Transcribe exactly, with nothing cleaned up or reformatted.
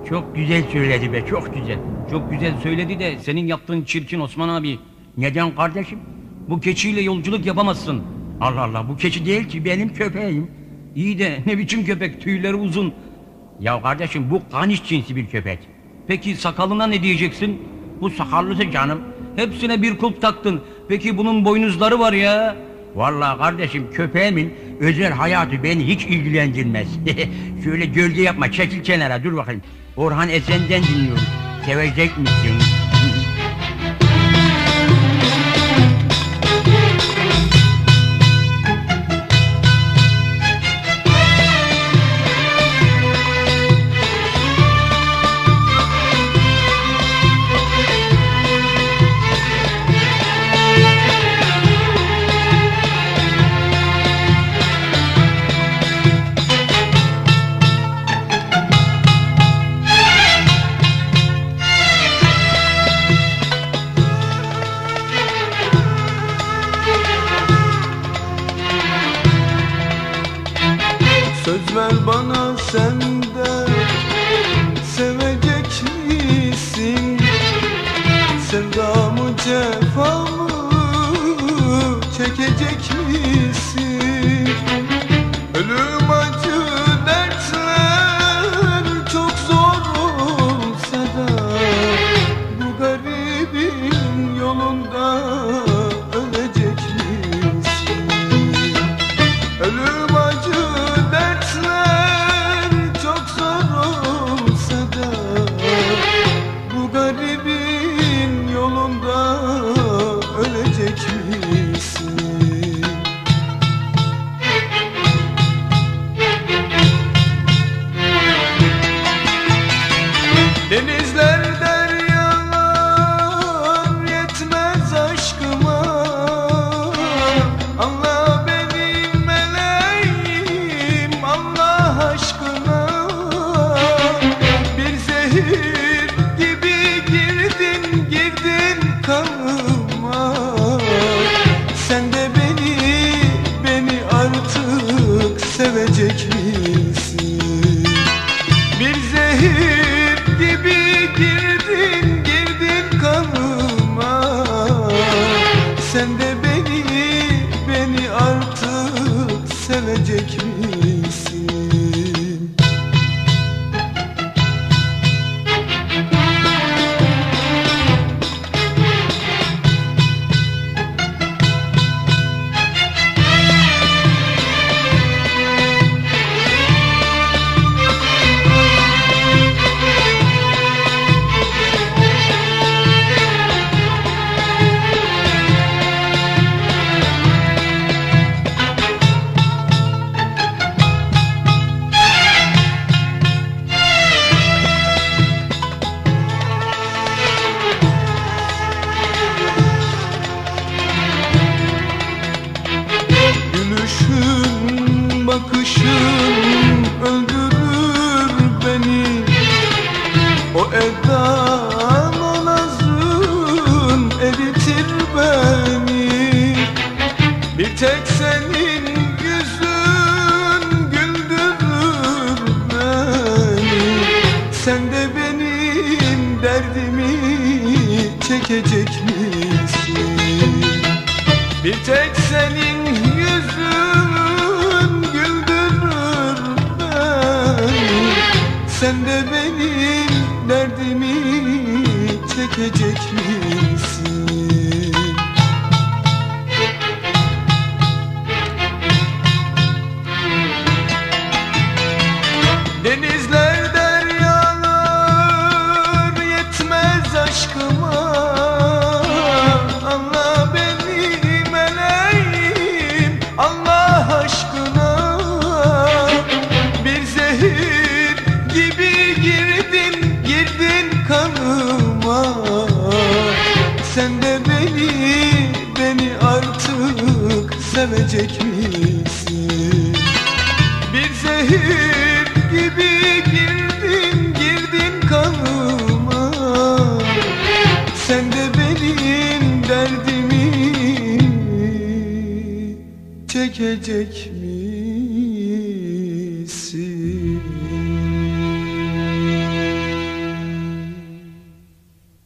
Çok güzel söyledi be, çok güzel. Çok güzel söyledi de senin yaptığın çirkin Osman abi. Neden kardeşim? Bu keçiyle yolculuk yapamazsın. Allah Allah, bu keçi değil ki, benim köpeğim. İyi de ne biçim köpek, tüyleri uzun. Ya kardeşim, bu kaniş cinsi bir köpek. Peki sakalına ne diyeceksin? Bu sakallısı canım. Hepsine bir kulp taktın. Peki bunun boynuzları var ya. Vallahi kardeşim, köpeğimin özel hayatı beni hiç ilgilendirmez. Şöyle gölge yapma, çekil kenara, dur bakayım. Orhan Esen'den dinliyorum. Sevecek misin? Söz ver bana, sen de sevecek misin? Sevdamı, cefamı çekecek misin? Ölüm, acı, dertler çok zor olsa da bu garibin yolunda ölecek misin? Ölüm, acı, çok zor olsa da bu garibin yolunda ölecek misin? Denizler, deryalar yetmez aşkıma. Anla beni meleğim, Allah aşkına. Bir zehir gibi girdin, girdin kanıma. Sen de beni, beni artık sevecek misin? Bir zehir gibi girdin, girdin kanıma. Sen de beni, beni artık sevecek misin? Gülüşün, bakışın öldürür beni. O edan, o nazın eritir beni. Bir tek senin yüzün güldürür beni. Sen de benim derdimi çekecek misin? Bir tek senin yüzün güldürür beni. Sen de benim derdimi çekecek misin? Denizler, deryalar yetmez aşkıma. Anla beni meleğim, Allah aşkına. Bir zehir gibi girdin, girdin kanıma. Sen de beni, beni artık sevecek misin? Bir zehir gibi girdin, girdin kanıma. Sen de benim derdimi çekecek